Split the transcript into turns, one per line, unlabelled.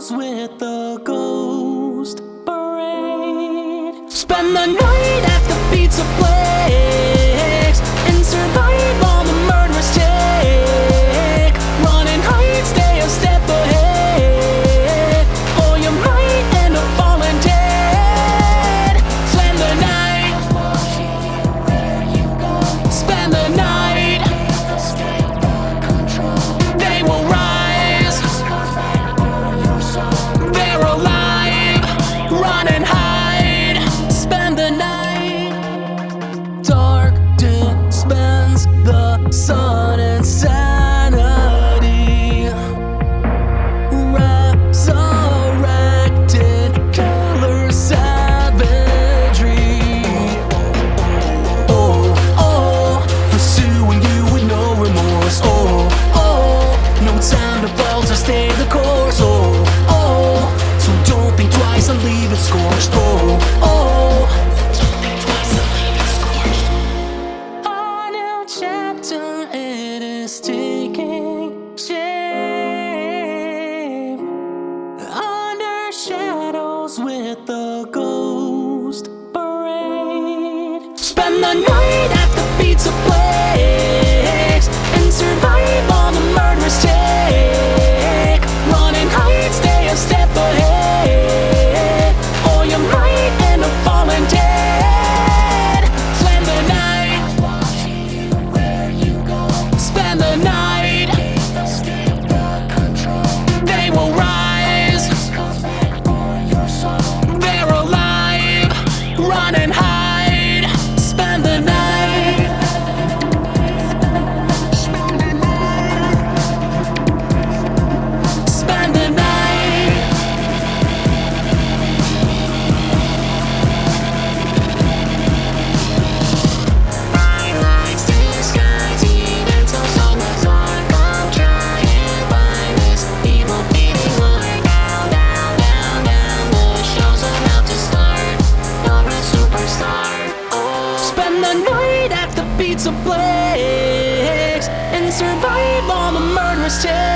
shadows with the ghost parade. Spend the night at the pizza place and survive all the murderous take. Running hide, stay a step ahead, or you might end up falling dead. Spend the night, spend the night. They will rise, they're alive. Run and hide, spend the night. Dark dispense the sun and sanity. Resurrected color savagery. Oh, oh, pursuing you with no remorse. Oh, oh, no time to falter, stay the course. Oh, oh, so don't think twice and leave it scorched. Oh, oh, don't think twice and leave it scorched. A new chapter, it is taking shape under shadows with the ghost parade. Spend the night at the pizza place and survive all the murderous take. Run and hide, stay a step ahead, or you might end up falling dead. Spend the night, spend the night. They will rise, they're alive. Run and hide, spend the night. Spend the night. Bright lights disguising until summer's dark. I'm trying to find this evil beating heart. Down, down, down, down. The show's about to start. You're a superstar. Oh. Spend the night at the pizza place and survive all the murderous take.